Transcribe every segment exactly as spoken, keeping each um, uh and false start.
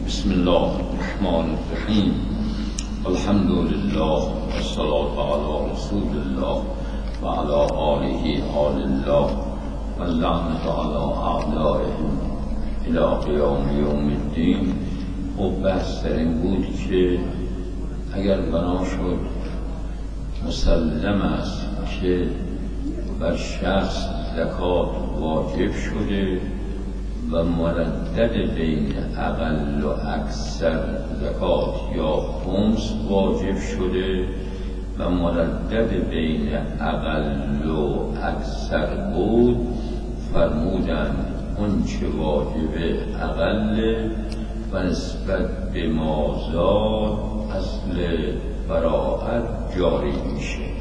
بسم الله الرحمن الرحیم. الحمد لله والصلاة علی رسول الله و علی آله آل الله و اللعنة علی اعدائهم الی قیام یوم الدین. و بحث در این بود که اگر بنا شد مسلم است که بر شخص زکات واجب شده و مردد بین اقل و اکثر زکات یا خمس واجب شده و مردد بین اقل و اکثر بود، فرمودند اون چه واجب اقل و نسبت به مازاد اصل براعت جاری میشه.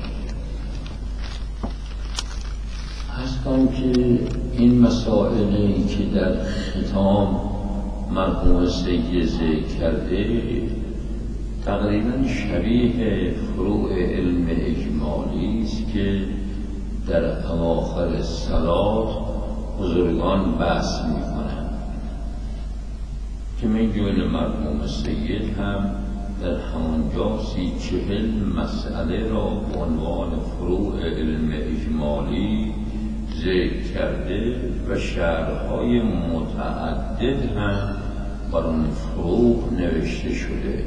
هستان که این مسائلی که در ختام مرحوم سید ذکر کرده تقریبا شبیه فروع علم اجمالی است که در اواخر صلات بزرگان بحث میکنند که من جون مرحوم سید هم در همانجا سی چهل مسئله را به عنوان فروع علم اجمالی ذکر کرده و شرح‌های متعدد هم بر اون فروع نوشته شده.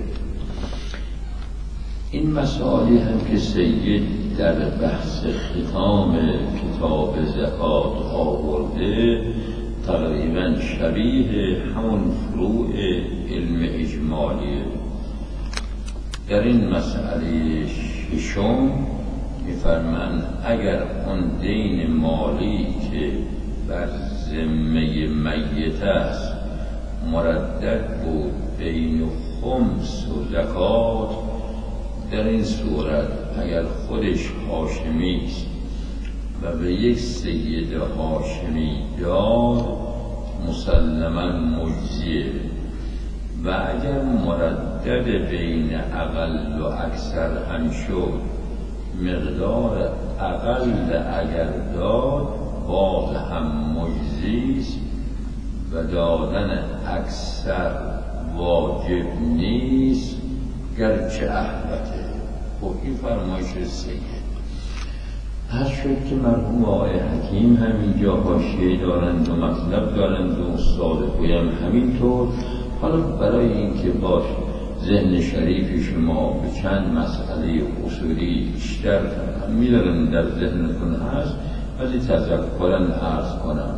این مسائلی هم که سید در بحث ختام کتاب زکات آورده تقریبا شبیه همون فروع علم اجمالیه. در این مسئله ششم می‌فرمایند اگر اون دین مالی که بر ذمه میت است مردد بود بین خمس و زکات، در این صورت اگر خودش هاشمی است و به یک سید هاشمی داد مسلماً مجزیه، و اگر مردد بین اقل و اکثر هم شد مقدار اقل اگر داد باز هم مجزیست و دادن اکثر واجب نیست گرچه احبته. و این فرمایش سید هر شد که مرحوم آقای حکیم همینجا حاشیه دارند و مطلب دارند و استاد خویم همینطور. حالا برای اینکه باش ذهن شریف شما به چند مسئله اصولی بیشتر می‌دارم در ذهنتون هست، ولی تذکراً عرض کنم.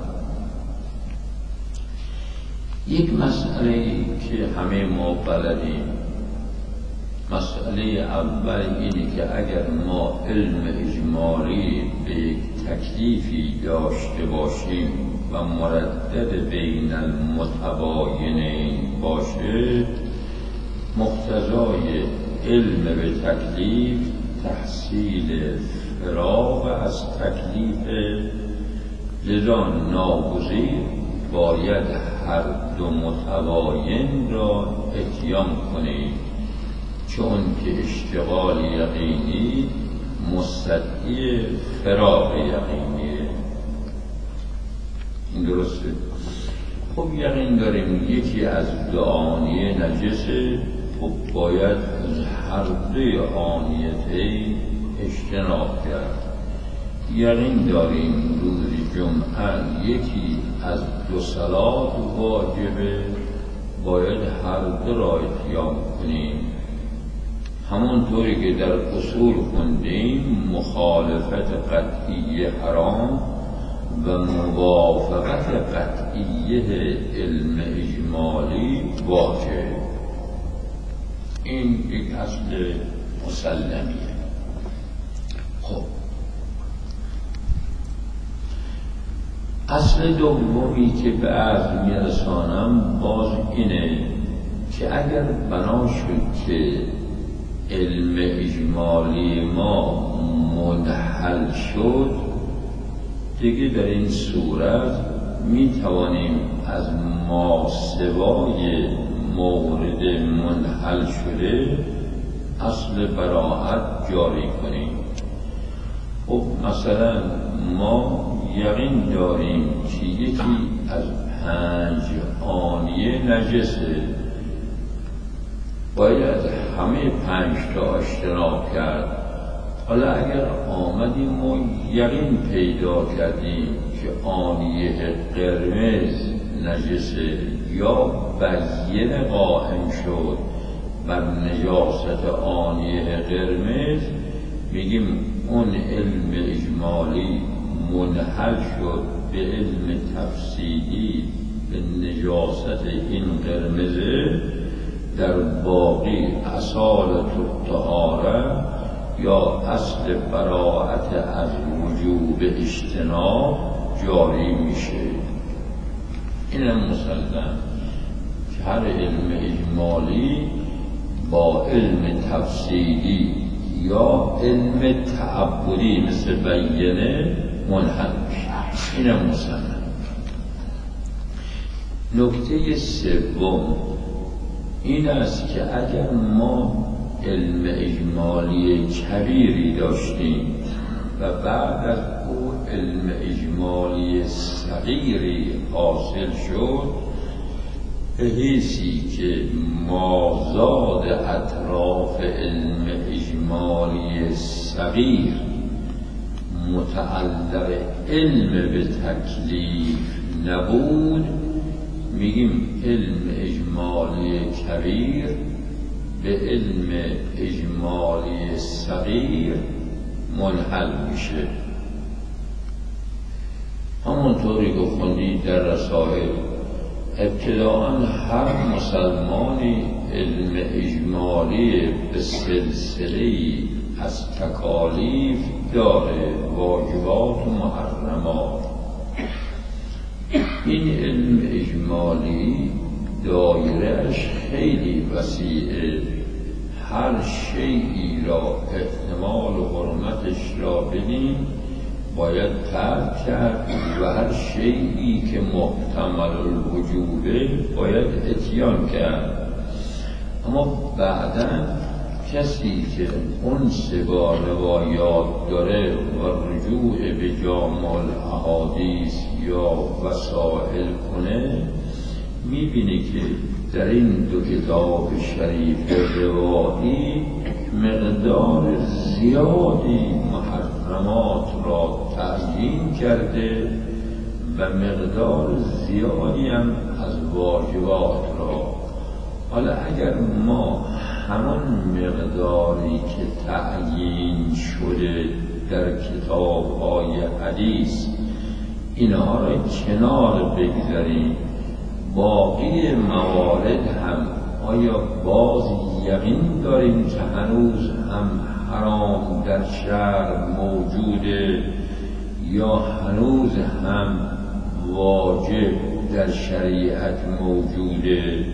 یک مسئله که همه ما بلدیم، مسئله اول اینه که اگر ما علم اجمالی به یک تکلیفی داشته باشیم و مردد بین المتباینین باشه، مقتضای علم به تکلیف تحصیل فراغ از تکلیف، لذا ناگزیر باید هر دو متباین را اتیان کنیم، چون که اشتغال یقینی مستدعی فراغ یقینیه. این درسته؟ خب یقین داریم یکی از دو آنیه نجسه، خب باید از هر دوی آنیتین اجتناب کرد. یقین داریم روز جمعه یکی از دو صلات واجبه، باید هر دو را اتیان کنیم. همونطوری که در اصول خوندیم مخالفت قطعی حرام و موافقت قطعیه علم اجمالی واجب. این یک اصل مسلمیه. خب اصل دومی که به عرض میرسانم باز اینه که اگر بنا شد که علم اجمالی ما منحل شد، دیگه در این صورت می توانیم از ماسوای مورد منحل شده اصل براعت جاری کنیم. خب مثلا ما یقین داریم که یکی از پنج آنیه نجسه، باید از همه پنج تا اجتناب کرد. حالا اگر آمدیم و یقین پیدا کردیم که آنیه قرمز نجسه یا بینه قائم شد بر نجاست آنیه قرمز، میگیم اون علم اجمالی منحل شد به علم تفصیلی به نجاست این قرمزه. در باقی اصالت الطهاره یا اصل براءت از وجوب اجتناب جاری میشه. اینم مسلم که هر علم اجمالی با علم تفصیلی یا علم تعبدی مثل بینه منحل میشه. اینم مسلم. نکته سوم این است که اگر ما علم اجمالی کبیری داشتیم و بعد از او علم اجمالی صغیری حاصل شد، به حیثی که مازاد اطراف علم اجمالی صغیر متعلق علم به تکلیف نبود، میگیم علم اجمالی کبیر به علم اجمالی صغیر منحل میشه. همونطوری که خوندید در رسائل، ابتداءً هر مسلمانی علم اجمالی به سلسله‌ای از تکالیف داره، واجبات و محرمات. این علم اجمالی دایرهش خیلی وسیعه، هر شیئی را احتمال و حرمتش را بدیم باید ترک کرد و هر شیئی که محتمل الوجوبه باید اتیان کرد. اما بعداً کسی که اون سبا روایات داره و رجوع به جامع الاحادیث یا وسائل کنه، میبینی که در این دو کتاب شریف روایی مقدار زیادی محرمات را تعیین کرده و مقدار زیادی هم از واجبات را. حالا اگر ما همان مقداری که تعیین شده در کتاب‌های حدیث اینها را کنار بگذاریم، باقی موارد هم آیا باز یقین داریم که هنوز هم حرام در شرع موجوده یا هنوز هم واجب در شریعت موجوده؟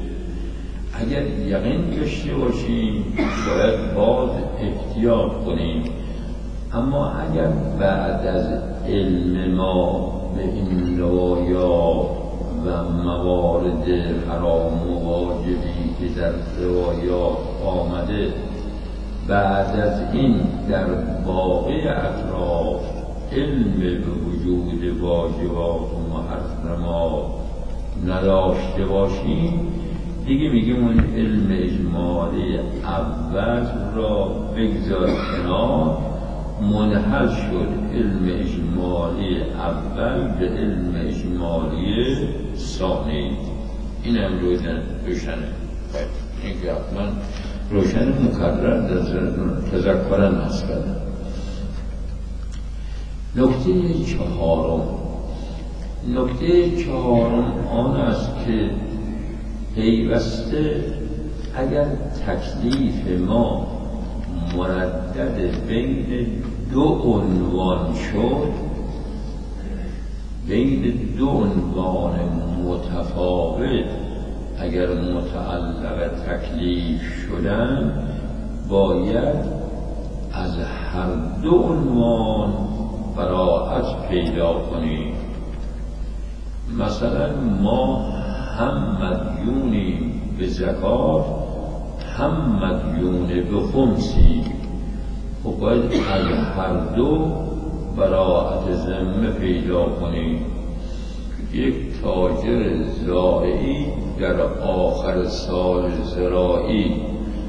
اگر یقین داشته باشیم باید باز احتیاط کنیم. اما اگر بعد از علم ما به این روایات و موارد حرام و واجبی که در روایات آمده، بعد از این در باقی اطراف علم به وجود واجبات و محرمات نداشته باشیم، دیگه میگیم اون علم اجمالی اول را بگذار کنار، منحل شد علم اجمالی اول به علم اجمالی ثانی. این هم روشنه. این که حتما روشن مکرر در تذکرن هست کردن. نکته چهارم نکته چهارم آن است که پیوسته اگر تکلیف ما مردد بین دو عنوان شد، بین دو عنوان متفاوت اگر متعلق تکلیف شدن، باید از هر دو عنوان براءت پیدا کنیم. مثلا ما هم مدیونیم به زکات، هم مدیون به خمسی، و باید از هر دو براءت ذمه پیدا کنیم. یک تاجر زارعی در آخر سال زراعی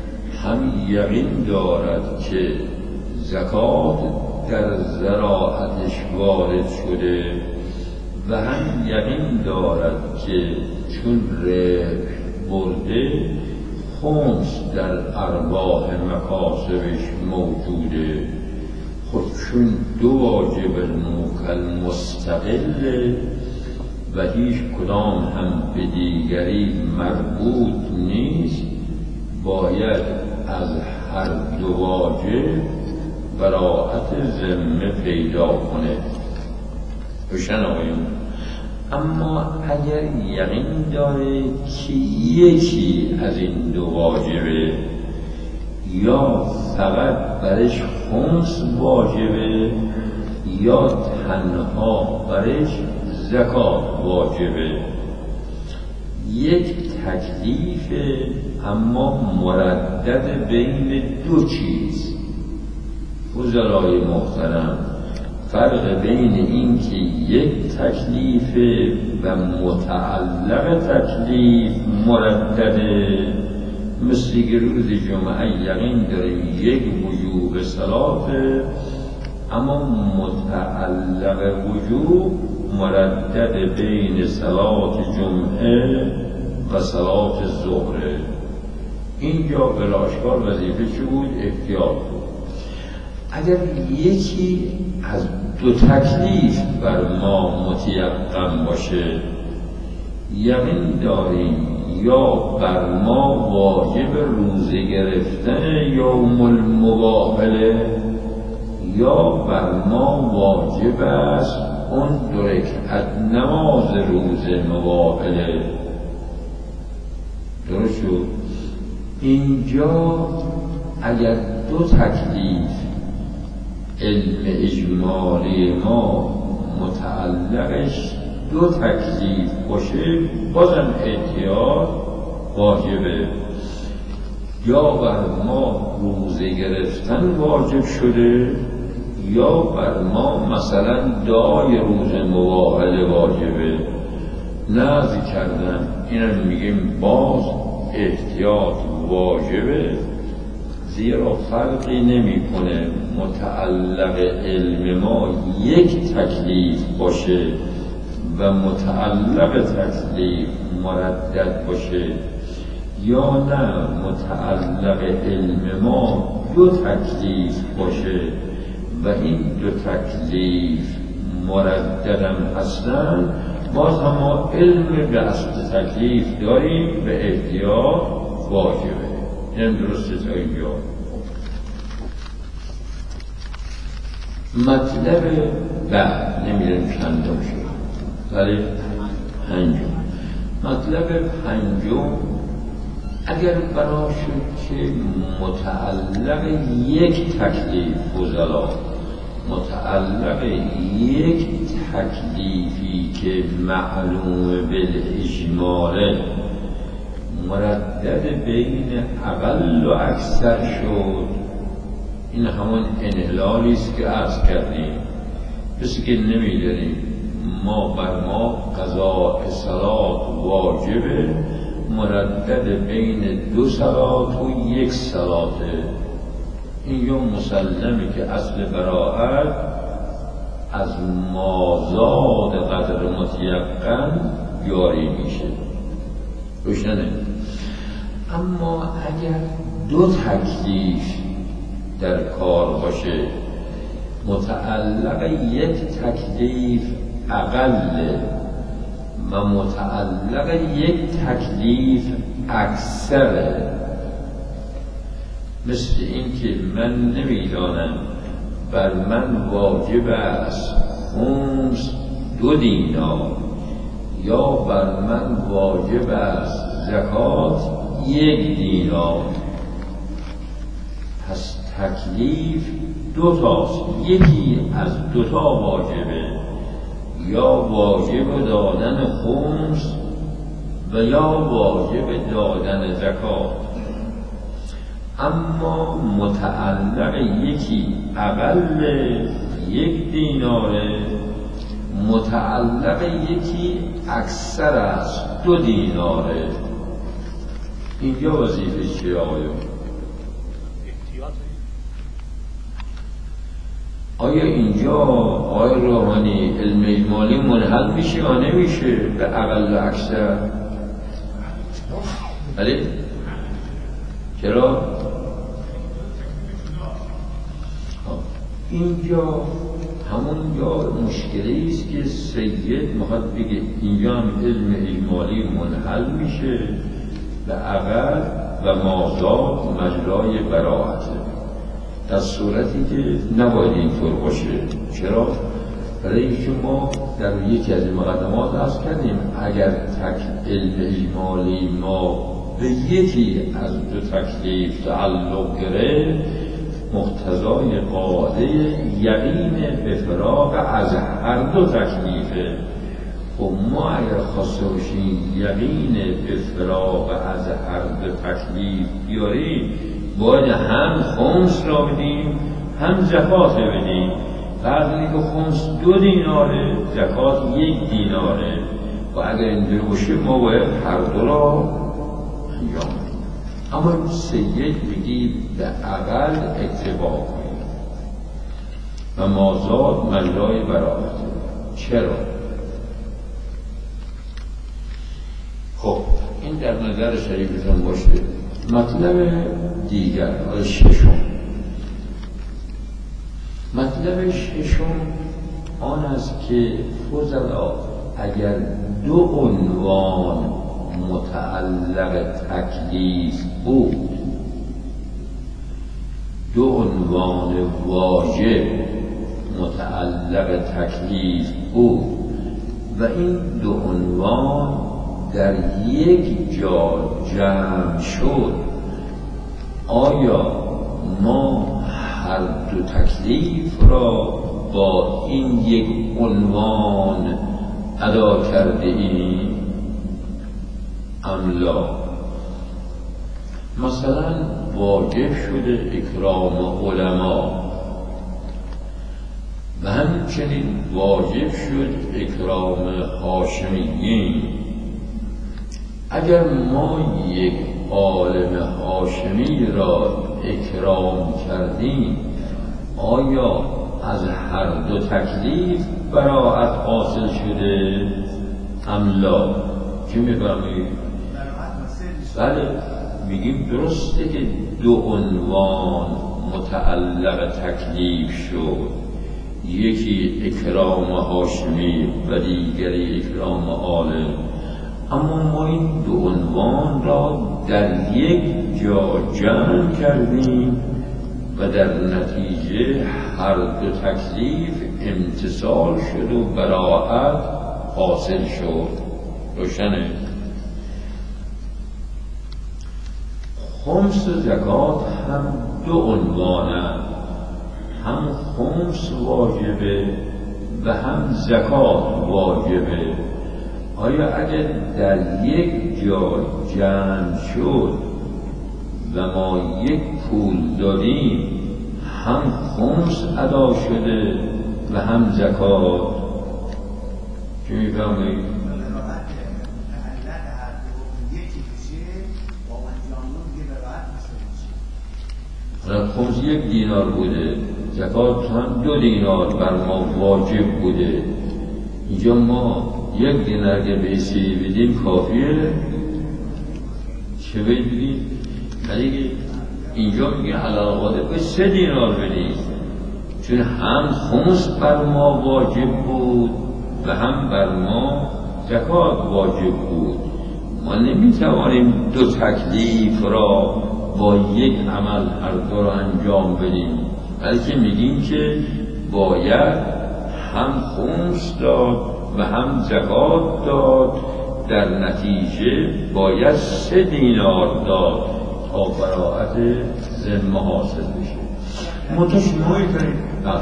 هم یقین دارد که زکات در زراعتش وارد شده و هم یقین دارد که چون ربح برده خمس در ارباح مکاسبش موجوده. خود چون دو واجب الموکل مستقل و هیچ کدام هم به دیگری مربوط نیست، باید از هر دو واجب براءت ذمه پیدا کنه. روشن آقایون؟ اما اگر یقین داره که یکی از این دو واجبه یا فقط برش خمس واجبه یا تنها برش زکات واجبه، یک تکلیف اما مردد بین دو چیز. فضلای محترم، فرق بین این که یک تکلیف و متعلق تکلیف مردده، مثل که روز جمعه یقین داره یک وجوب صلات، اما متعلق وجوب مردد بین صلات جمعه و صلات ظهر. اینجا بلاشکار وظیفه چه بود؟ احتیاط بود. اگر یکی از دو تکلیف بر ما متیقن باشه، یقین داریم یا بر ما واجب روزه گرفتن یوم المباهله یا بر ما واجب است اون دو رکعت نماز روز مباهله. درست شد؟ اینجا اگر دو تکلیف علم اجمالی ما متعلقش دو تکلیف باشه، بازم احتیاط واجبه. یا بر ما روزه گرفتن واجب شده یا بر ما مثلا دعای روز مباهله واجبه. نذر کردن اینم میگیم باز احتیاط واجبه، زیرا فرقی نمیکنه متعلق علم ما یک تکلیف باشه و متعلق تکلیف مردد باشه یا نه متعلق علم ما دو تکلیف باشه و این دو تکلیف مرددم هستن، باز هم ما علم به اصل تکلیف داریم به احتیاط واجبه. این درسته تا اینجا. مطلب بعد نمیدونم چندم شد ولی پنجم. مطلب پنجم، اگر بنا شد که متعلق یک تکلیف فضلا، متعلق یک تکلیفی که معلوم بالاجمال مردد بین اقل و اکثر شد، این همون انحلالی است که عرض کردیم. مثل که نمیداریم ما بر ما قضاء صلات واجبه مردد بین دو صلات و یک صلاته. اینجا مسلمه که اصل براءت از مازاد قدر متیقن جاری میشه. روشنه؟ اما اگر دو تکلیف در کار باشه، متعلق یک تکلیف اقل و متعلق یک تکلیف اکثره، مثل این که من نمیدانم بر من واجب است خمس دو دینار یا بر من واجب است زکات یک دینار، پس تکلیف دو تاست، یکی از دو تا واجبه، یا واجب دادن خمس و یا واجب دادن زکات. اما متعلق یکی اقل یک دیناره، متعلق یکی اکثر است دو دیناره. اینجا وظیفه چیه آقایون؟ آیا اینجا آقای روحانی علم اجمالی منحل میشه یا نمیشه به اقل و اکثر؟ بله؟ چرا؟ اینجا همون جا مشکلی است که سید میخواد بگه اینجا هم علم اجمالی منحل میشه به اقل و مازاد مجرای براعته، در صورتی که نباید اینطور باشه. چرا؟ برای اینکه ما در یکی از مقدمات عرض کردیم اگر تک علم اجمالی ما به یکی از دو تکلیف تعلق گرفت مقتضای قاعده یقین به فراغ از هر دو تکلیفه. و ما اگر خواسته باشیم یقین به فراغ از هر دو تکلیف بیاریم باید هم خمس را بدیم هم زکات بدیم. فرض که خمس دو دیناره زکات یک دیناره و اگر اینجور باشه ما باید هر دو را انجام بدیم. اما سید بگی به اقل اتباع کنیم و مازاد مجرای براعت. چرا؟ خب این در نظر شریفتان باشه. مطلب دیگر ششم، مطلب ششم آن است که فضلا اگر دو عنوان متعلق تکلیف بود، دو عنوان واجب متعلق تکلیف بود و این دو عنوان در یک جا جمع شد، آیا ما هر دو تکلیف را با این یک عنوان ادا کرده ایم ام لا؟ مثلا واجب شده اکرام علما و همچنین واجب شد اکرام هاشمیین. اگر ما یک عالم هاشمی را اکرام کردیم آیا از هر دو تکلیف براعت حاصل شده ام لا؟ چی میفهمید؟ بله میگیم درسته که دو عنوان متعلق تکلیف شد، یکی اکرام هاشمی و دیگری اکرام عالم، اما ما این دو عنوان را در یک جا جمع کردیم و در نتیجه هر دو تکلیف امتصال شد و براعت حاصل شد. روشنه؟ خمس و زکات هم دو عنوانه، هم خمس واجبه و هم زکات واجبه. آیا اگر در یک جا جمع شد و ما یک پول دادیم هم خمس ادا شده و هم زکات؟ چی میفهمید؟ خمس یک دینار بوده، زکات هم دو دینار بر ما واجب بوده. اینجا ما یک دینار که بیسی بدیم کافیه؟ چه بدیم؟ ولی اینجا میگه علاقاده به سه دینار بدیم، چون هم خمس بر ما واجب بود و هم بر ما زکات واجب بود. ما نمیتوانیم دو تکلیف را با یک عمل هر دو را انجام بدیم، بلکه میگیم که باید هم خمس داد و هم زکات داد، در نتیجه باید سه دینار داد تا براعت ذمه حاصل بشه. منتها شما میتونید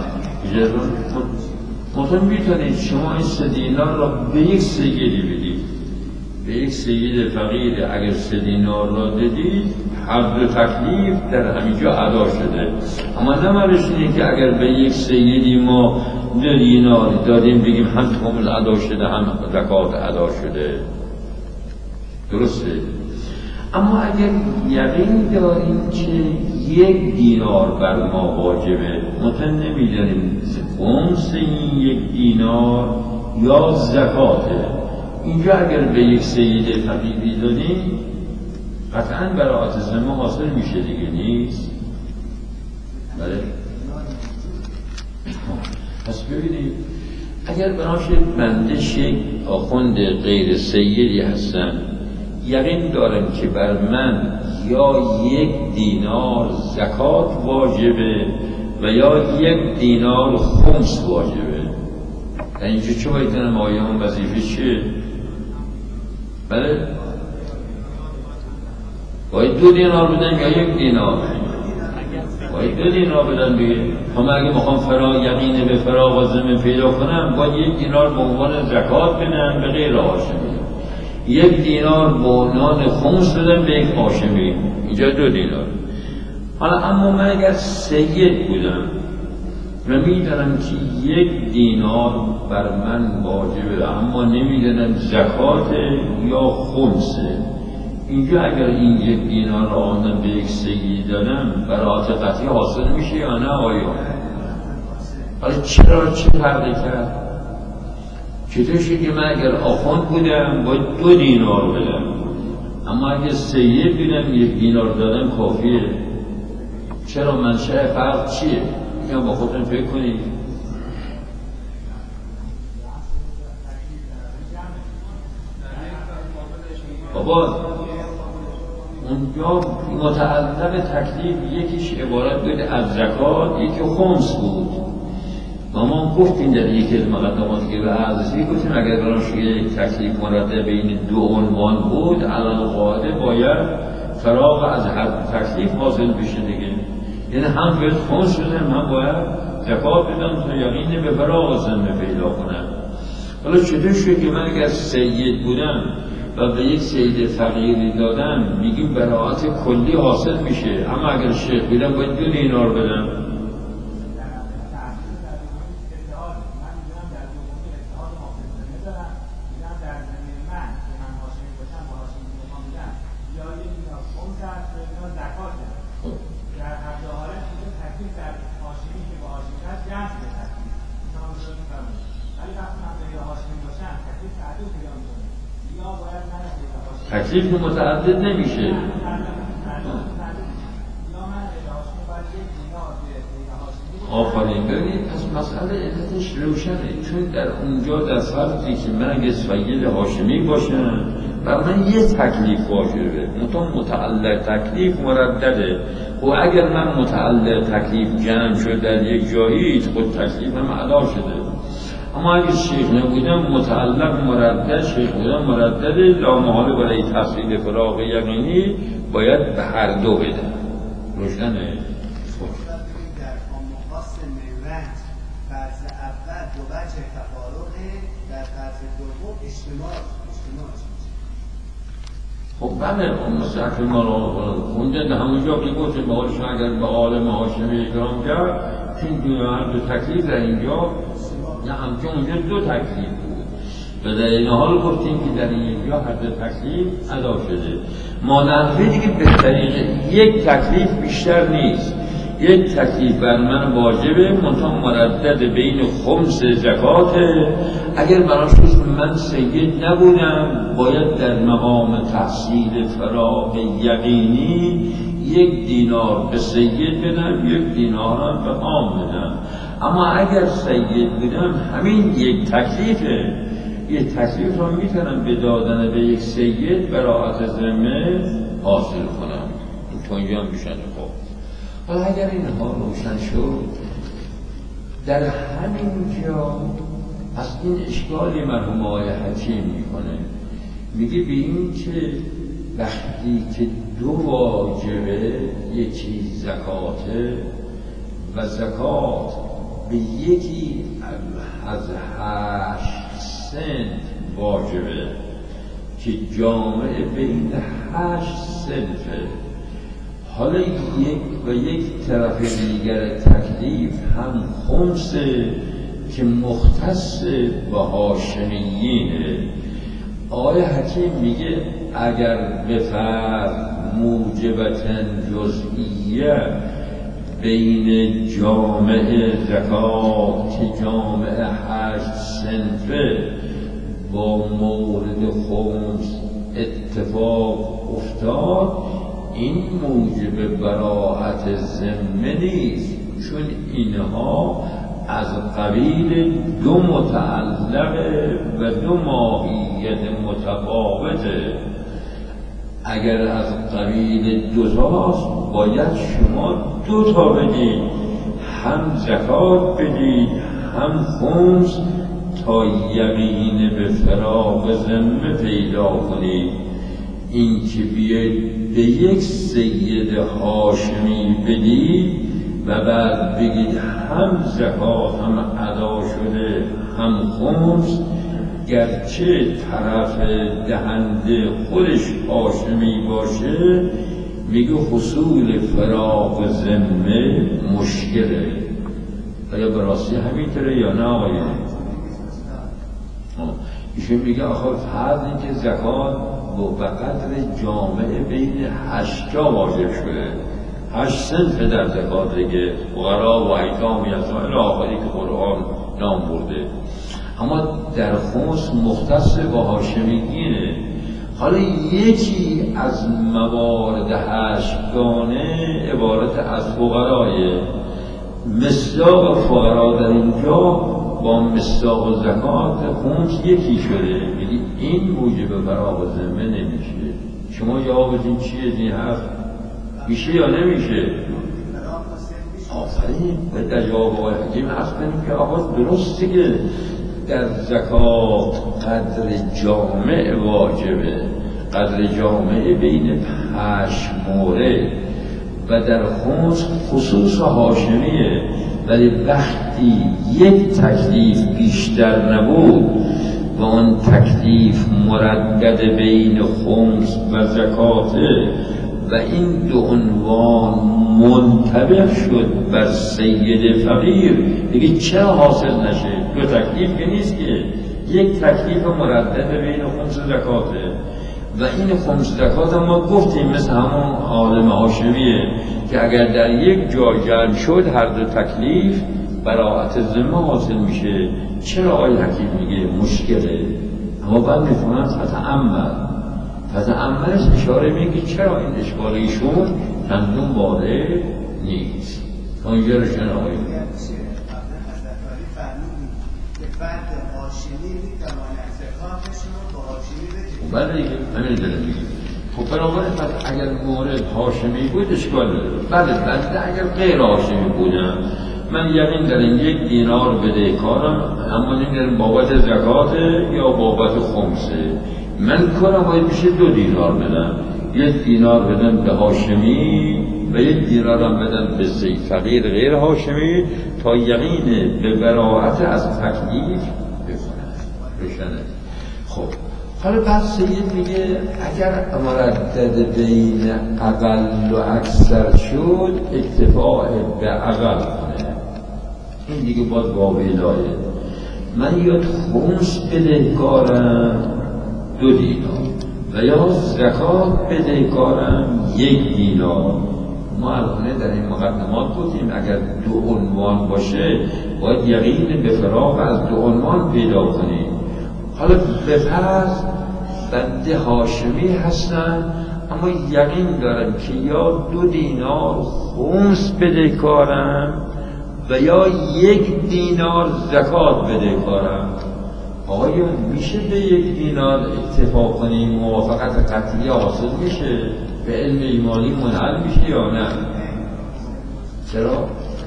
منتها میتونید شما این سه دینار را به یک سیدی بدید، به یک سید فقیر اگر سه دینار را دادید هر دو تکلیف در همینجا ادا شده. اما نمارش اینه که اگر به یک سیدی ما دو دینار دادیم بگیم هم کامل ادا شده هم زکات ادا شده. درسته؟ اما اگر یقین داریم که یک دینار بر ما واجبه، متن نمیدانیم خمس این یک دینار یا زکاته، اینجا اگر به یک سید فقیری دادیم قطعا براءت ذمه حاصل میشه دیگه، نیست؟ بله. پس ببینید اگر بناشه بنده شیخ آخوند غیر سیدی هستم، یقین دارم که بر من یا یک دینار زکات واجبه و یا یک دینار خمس واجبه. اینجا چه باید دارم آیه هم وظیفه چیه؟ بله؟ باید دو دینار بدن یا یک دینار؟ باید دو دینار بدن دیگه. همه اگه میخوام فرا یقین به فراغ و ذمه پیدا کنم باید یک دینار به عنوان زکات بدن به غیر هاشمی، یک دینار به عنوان خمس بدن به یک هاشمی، اینجا دو دینار. حالا اما من اگر سید بودم و میدانم که یک دینار بر من واجبه اما نمیدانم زکات یا خمسه، اینجا اگر این یک دینار را آمدن به یک سید دادم براءت قطعی حاصل میشه یا نه آیا؟ حالا چرا چه فرقی کرد؟ چطور شد که من اگر آخوند بودم باید دو دینار بدم اما اگر سید بودم یک دینار دادم کافیه؟ چرا منشأ فرق چیه؟ میگم با خودتون فکر کنید. بابا اونجا متعلق تکلیف یکیش عبارت بود از زکات، یکی خمس بود. ما گفتیم در یک از مقدماتی که به عرضی گفتیم اگر برانش یک تکلیف مرده بین دو عنوان بود علل قاعده باید فراغ از هر تکلیف حاصل بشه دیگه، یعنی هم باید خمس بدم هم باید زکات بدم تا یقین به فراغ ذمه پیدا کنم. حالا چطور شد که من اگر سید بودم و به یک سید فقیری دادم میگیم براءت کلی حاصل میشه، اما اگر شیخ بودم باید دو دینار بدم. تکلیف متعدد نمیشه. آفرین. ببینید پس مسئله علتش روشنه، چون در اونجا در فرضی که من اگه سید هاشمی باشم بر من یه تکلیف واجبه، منتها متعلق تکلیف مردده. و اگر من متعلق تکلیف جمع شد در یک جایی خود تکلیفم ادا شده، اما اگر شیخ نبودم متعلق مردد، شیخ بودم مردد، لامحاله برای تحصیل فراغ یقینی باید به هر دو بدم. روشنه؟ در آموخاص ملت فرض اول دو وجه تفارقه، در فرض دوم اجتماع اجتماع خب بله اون مستحکم ما رو خونده همونجا که گفتیم به حالشون اگر به عالم هاشمی اکرام کرد چون دو تکلیف در اینجا نه همچون اونجا دو تکلیف بود و در این حال گفتیم که در اینجا هر دو تکلیف ادا شده. ما نحوه دیگه به طریق یک تکلیف بیشتر نیست، یک تکلیف بر من واجبه منتها مردد بین خمس زکاته. اگر براش من سید نبودم باید در مقام تحصیل فراغ یقینی یک دینار به سید بدم، یک دینار هم به عام بدم. اما اگر سید بودم همین یک تکلیفه، یک تکلیف رو میتونم به دادن به یک سید براءت ذمه حاصل کنم. این تو اینجا هم میشنه. خب حالا اگر اینها روشن شد در همین جا از این اشکالی مرحوم آقای حکیم میکنه، میگه به این که وقتی که دو واجبه یکی زکاته و زکات به یکی از هشت سنت واجبه که جامعه بین هشت سنفه، حالا یک و یک طرف دیگر تکلیف هم خمسه که مختص به هاشمیینه. آقای حکیم میگه اگر به فرض موجبتن جزئیه بین جامعه زکات که جامعه هشت صنفه با مورد خمس اتفاق افتاد، این موجب براءت ذمه نیست، چون اینها از قبیل دو متعلقه و دو ماهیت متفاوته. اگر از قبیل دو تاست باید شما دو تا بدید، هم زکات بدید هم خمس، تا یقین به فراغ ذمه پیدا کنید. این که بیاید به یک سید هاشمی بدید و بعد بگید هم زکات هم ادا شده هم خمس، گرچه طرف دهنده خودش هاشمی باشه، میگه حصول فراغ ذمه مشکله. آیا به راستی همینطوره یا نه آقایان؟ ایشون میگه آخه فرض این که زکات به قدر جامعه بین هشتا واجب شده، هشت صنف در زکات دیگه، فقرا و ایتام یتامى آخری که قرآن نام برده، اما در خمس مختص با هاشمیگینه. حالا یکی از موارد هشتگانه عبارت از فقرای، مصداق فقرا در اینجا با مصداق زکات خمس یکی شده، میگی این موجب فراغ ذمه نمیشه. شما جوابتون چیه این حرف؟ میشه یا نمیشه؟ آفرین. باید در جواب آقای حکیم حرف کنیم که آقا درسته که در زکات قدر جامع واجبه، قدر جامع بین پنج مورد و در خمس خصوص هاشمیه، ولی وقتی یک تکلیف بیشتر نبود و آن تکلیف مردد بین خمس و زکاته و این دو عنوان منطبق شد بر سید فقیر، دیگه چرا حاصل نشه؟ دو تکلیف که نیست که، یک تکلیف مردد بین خمس و زکاته و این خمس زکات ما گفتیم مثل همون عالم هاشمیه که اگر در یک جا جمع شد هر دو تکلیف براءت ذمه حاصل میشه. چرا آقای حکیم میگه مشکله؟ اما بعد میفهمن فتعمل، فتعملش اشاره میگه چرا این اشکال ایشون چندون وارد نیست. تا اینجا رو شنه آقای فرد هاشمی میتواند زکاتشون رو با هاشمی بده. بله دیگه همین داره میگه. خب بنابراین اگر مورد هاشمی بود اشکال نداره. بله بنده اگر غیر هاشمی بودم من یقین دارم یک دینار بده کارم، اما نمیدارم بابت زکات یا بابت خمسه، من کارم باید بشه دو دینار بدم، یک دینار بدم به هاشمی و یک دینارم بدم به سید فقیر غیر هاشمی تا یقین به براءت از تکلیف بشنه. خب حالا بعد سید میگه اگر مردد بین اقل و اکثر شد اکتفاء به اقل کنه، این دیگه باید واویلایه. من یا خمس بدهکارم دو دینار و یا زکات بدهکارم یک دینار. ما الان در این مقدمات گفتیم اگر دو عنوان باشه باید یقین به فراغ از دو عنوان پیدا کنیم. حالا به فرض بنده هاشمی هستن اما یقین دارم که یا دو دینار خمس بدهکارم و یا یک دینار زکات بدهکارم. آیا میشه به یک دینار اتفاق کنیم موافقت قطعی حاصل میشه؟ به علم ایمانی منحل میشه یا نه؟ چرا؟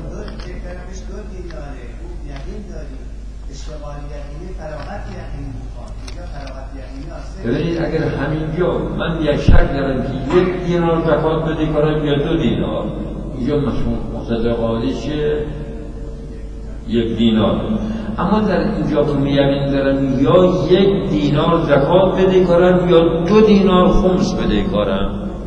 ببینید اگر همینجا من یک شک دارم که یک دینار زکات بدهکارم یا دو دینار، اینجا مقتضای قاعده چیه؟ یک دینار. اما در اینجا که می‌یقین دارم یا یک دینار زکات بدهکارم یا دو دینار خمس بدهکارم.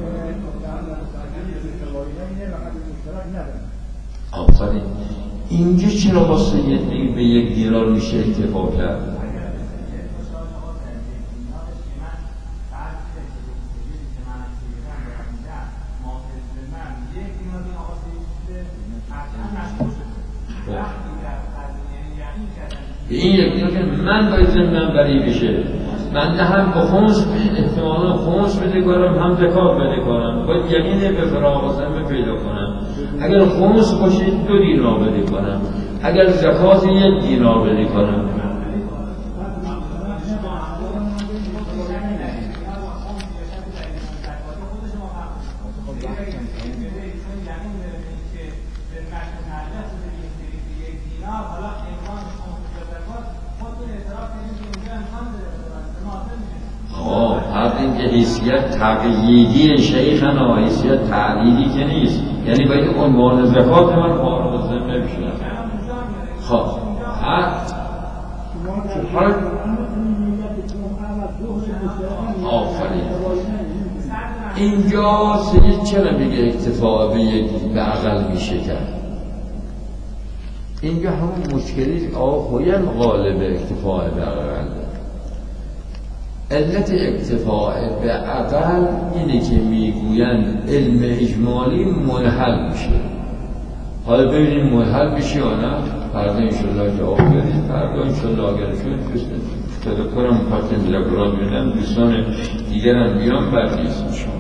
آفرین. اینجا چرا با سید به یک دینار میشه اتفاق کرد؟ این یکی که من باید ذمه‌ام بری بشه، من نه هم به خمس احتمالا خمس بده کنم هم زکات بده کنم، باید یقین به فراغ ذمه پیدا کنم. اگر خمس باشه دو دینار بده کنم، اگر زکات یک دینار بده کنم. اینکه حیثیت تقییدی شیخنا، حیثیت تعلیلی که نیست، یعنی باید عنوان زکات من فارغ الذمه بشه. خب آفرین اینجا سید چرا میگه اکتفاء به یک به اقل میشه کرد؟ اینجا همون مشکلی آخوین غالب اکتفاء به اقل. علت اکتفاء به اقل اینه که میگویند علم اجمالی منحل میشه. حالا ببینیم منحل میشه یا نه، فردا انشالله جواب بدید. فردا انشالله اگر شد تذکرم پاکن لگراد میدن دوستان دیگرم بیان بعد نیست.